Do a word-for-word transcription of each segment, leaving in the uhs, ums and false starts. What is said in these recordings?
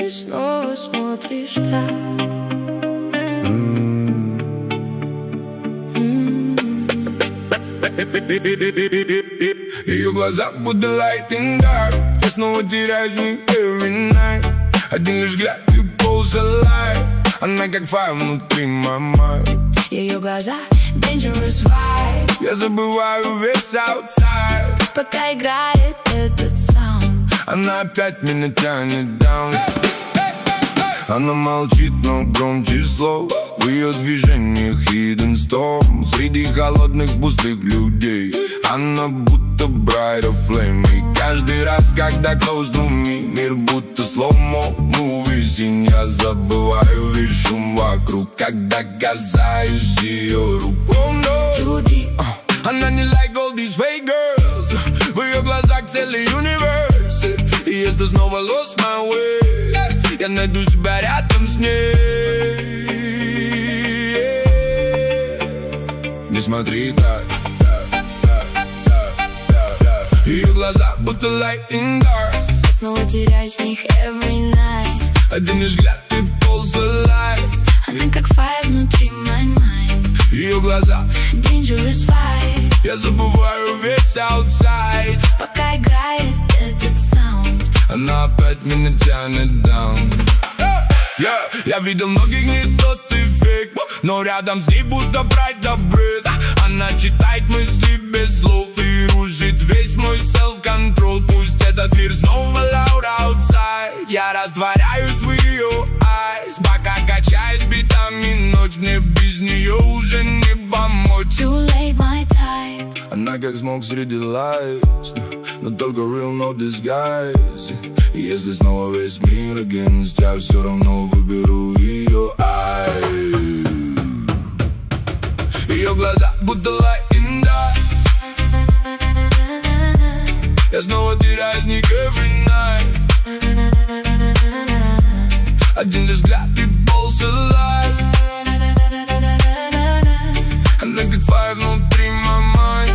и снова смотришь так. Ее глаза будто lighting dark. Я снова теряюсь в них every night. Один лишь взгляд и pulse alive. Она как fire внутри my mind. Ее глаза dangerous vibe. Я забываю весь outside, пока играет этот саунд. Она опять меня тянет down. Она молчит, но громче слов. В ее движениях hidden storm. Среди холодных пустых людей она будто brighter flame. И каждый раз, когда close to me, мир будто slow-mo movie scene. Я забываю весь шум вокруг, когда касаюсь ее рук. Oh no, Too deep. uh, она не like all these fake girls. В ее глазах целый универс. И если снова lost my way, я найду себя рядом с ней. Не смотри так. Ее глаза будто lighting dark. Я снова теряюсь в них every night. Один лишь взгляд и pulse alive. Она как fire внутри my mind. Ее глаза dangerous vibe. Я забываю весь outside, пока играет этот саунд. Она опять меня тянет down. Yeah. Я видел многих, не тот и фейк, но рядом с ней будто bright the breath. Она читает мысли без слов и рушит весь мой self-control. Пусть этот мир снова loud outside. Я растворяюсь в ее eyes, пока качаюсь битами ночь. Мне без нее уже не помочь. Too late, my type. Она как смог среди lights, но только real, no disguise. И если снова весь мир against, я все равно выберу ее eyes. Ее глаза будто lighting dark. Я снова теряюсь в них every night. Один лишь взгляд и pulse alive. Она как fire внутри my mind.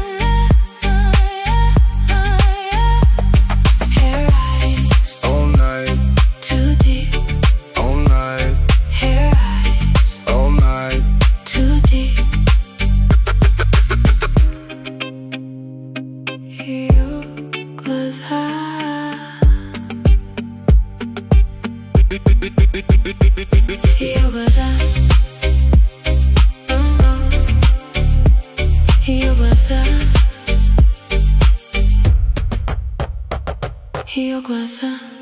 Her eyes All night, too deep. all night, Her eyes all night. too deep. Ее глаза. Ее глаза. Ее глаза. Ее глаза.